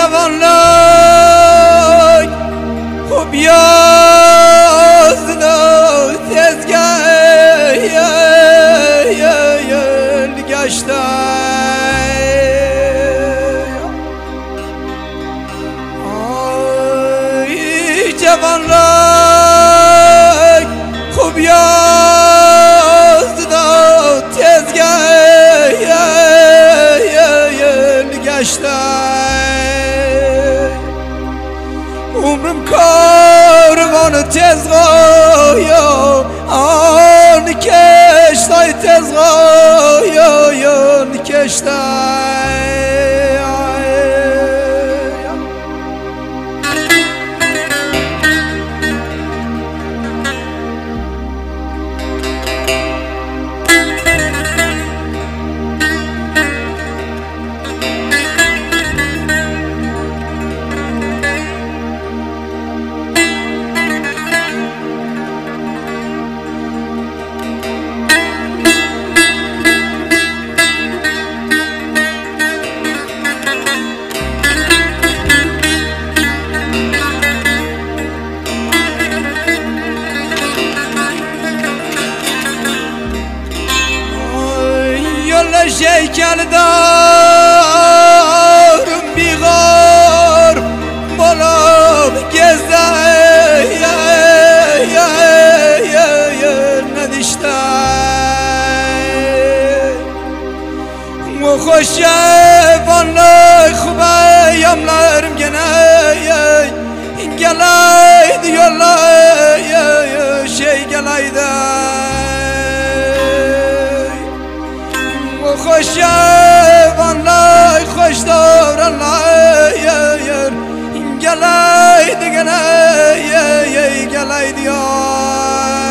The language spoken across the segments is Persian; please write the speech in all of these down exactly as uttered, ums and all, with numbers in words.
جوانلای خوب یازد و تزگل گشتن آی جوانلای خوب یازد و تزگل گشتن عمرم کاروان تزغایا آن کشتای تزغایان کشتای شیکل دارم بیغار بالا گزده ندیشته و خوشه والله خوبه یملرم گنه این گلای دیالله شی گلای ده خوشه والله خوش دار الله این گلای دیگنه گلای دیای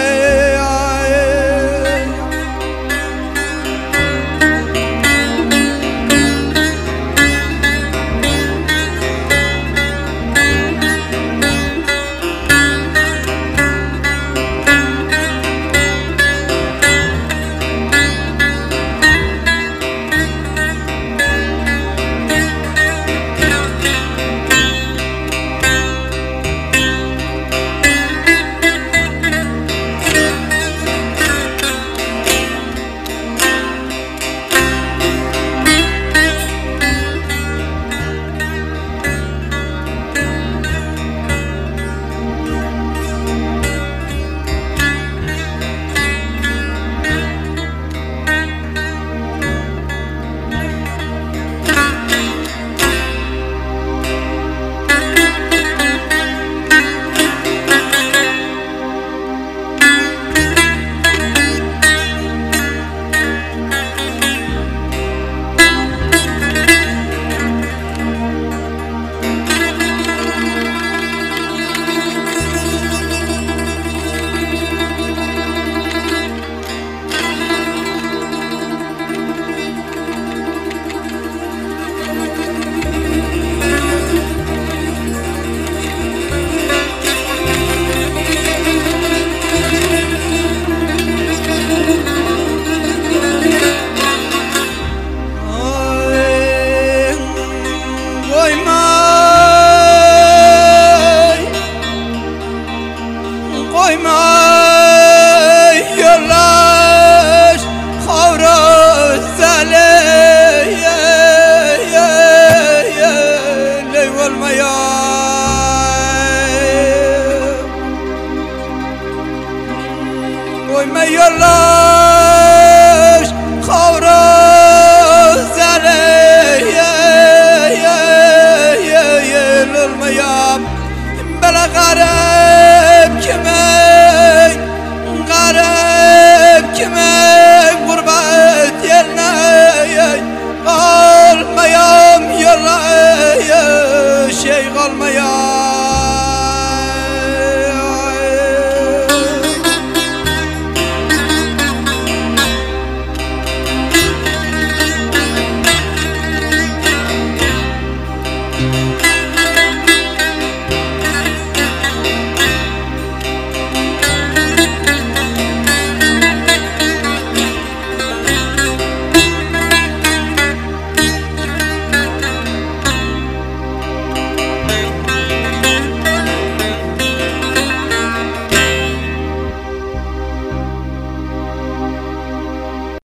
وای میالاش خورا زله للمیام بلا غرب کمی غرب کمی غربت یلنه قال میام یلا شی قال میام Thank you.